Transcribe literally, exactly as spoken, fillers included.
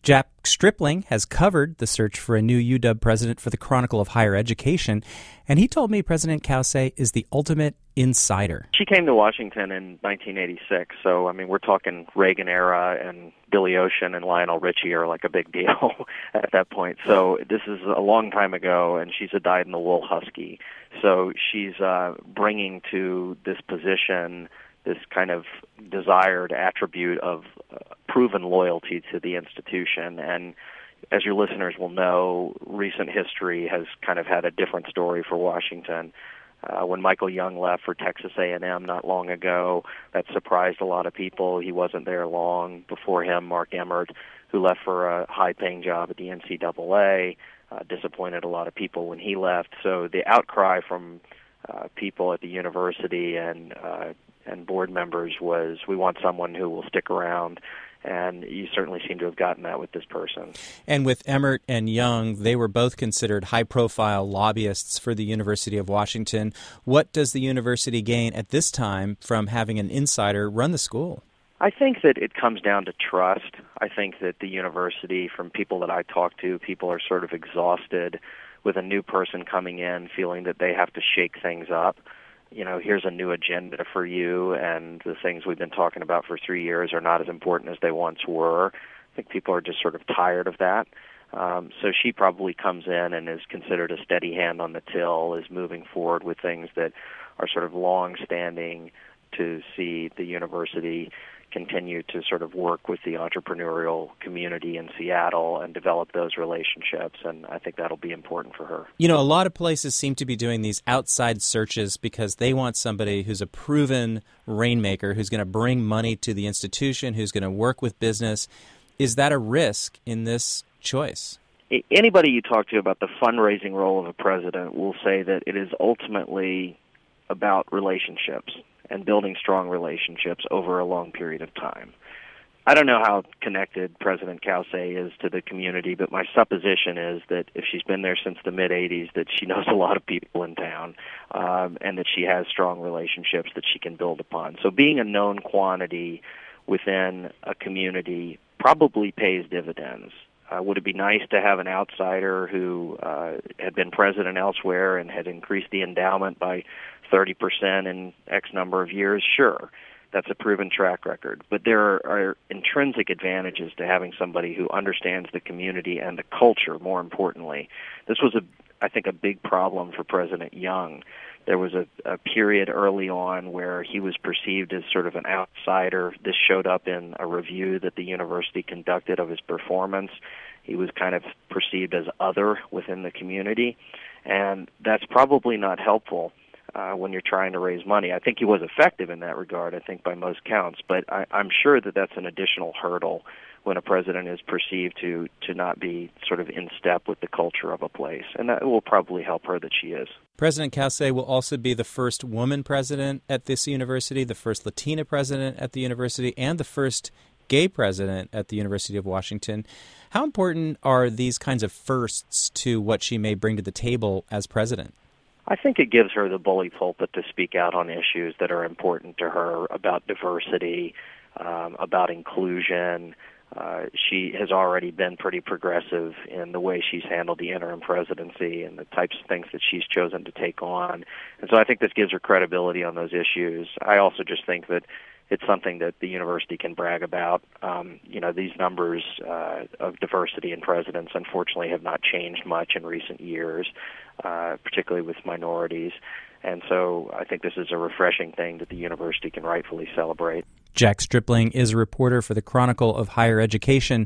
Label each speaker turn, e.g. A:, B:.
A: Jack Stripling has covered the search for a new U W president for the Chronicle of Higher Education, and he told me President Cauce is the ultimate insider.
B: She came to Washington in nineteen eighty-six, so, I mean, we're talking Reagan era, and Billy Ocean and Lionel Richie are like a big deal at that point. So this is a long time ago, and she's a dyed-in-the-wool husky. So she's uh, bringing to this position this kind of desired attribute of uh, proven loyalty to the institution. And as your listeners will know, recent history has kind of had a different story for Washington. Uh, when Michael Young left for Texas A and M not long ago, that surprised a lot of people. He wasn't there long. Before him, Mark Emmert, who left for a high-paying job at the N C double A, uh, disappointed a lot of people when he left. So the outcry from uh, people at the university and uh, and board members was, we want someone who will stick around, and you certainly seem to have gotten that with this person.
A: And with Emmert and Young, they were both considered high-profile lobbyists for the University of Washington. What does the university gain at this time from having an insider run the school?
B: I think that it comes down to trust. I think that the university, from people that I talk to, people are sort of exhausted with a new person coming in, feeling that they have to shake things up. You know, here's a new agenda for you, and the things we've been talking about for three years are not as important as they once were. I think people are just sort of tired of that. Um, so she probably comes in and is considered a steady hand on the till, is moving forward with things that are sort of long-standing to see the university continue to sort of work with the entrepreneurial community in Seattle and develop those relationships, and I think that'll be important for her.
A: You know, a lot of places seem to be doing these outside searches because they want somebody who's a proven rainmaker, who's going to bring money to the institution, who's going to work with business. Is that a risk in this choice?
B: Anybody you talk to about the fundraising role of a president will say that it is ultimately about relationships and building strong relationships over a long period of time. I don't know how connected President Cauce is to the community, but my supposition is that if she's been there since the mid-eighties, that she knows a lot of people in town, um, and that she has strong relationships that she can build upon. So being a known quantity within a community probably pays dividends. Uh, would it be nice to have an outsider who uh, had been president elsewhere and had increased the endowment by thirty percent in X number of years? Sure, that's a proven track record. But there are, are intrinsic advantages to having somebody who understands the community and the culture, more importantly. This was, a, I think, a big problem for President Young. There was a, a period early on where he was perceived as sort of an outsider. This showed up in a review that the university conducted of his performance. He was kind of perceived as other within the community, and that's probably not helpful uh, when you're trying to raise money. I think he was effective in that regard, I think, by most counts, but I, I'm sure that that's an additional hurdle when a president is perceived to, to not be sort of in step with the culture of a place. And that will probably help her that she is.
A: President Cauce will also be the first woman president at this university, the first Latina president at the university, and the first gay president at the University of Washington. How important are these kinds of firsts to what she may bring to the table as president?
B: I think it gives her the bully pulpit to speak out on issues that are important to her about diversity, um, about inclusion. Uh, she has already been pretty progressive in the way she's handled the interim presidency and the types of things that she's chosen to take on. And so I think this gives her credibility on those issues. I also just think that it's something that the university can brag about. Um, you know, these numbers uh, of diversity in presidents, unfortunately, have not changed much in recent years, uh, particularly with minorities. And so I think this is a refreshing thing that the university can rightfully celebrate.
A: Jack Stripling is a reporter for the Chronicle of Higher Education.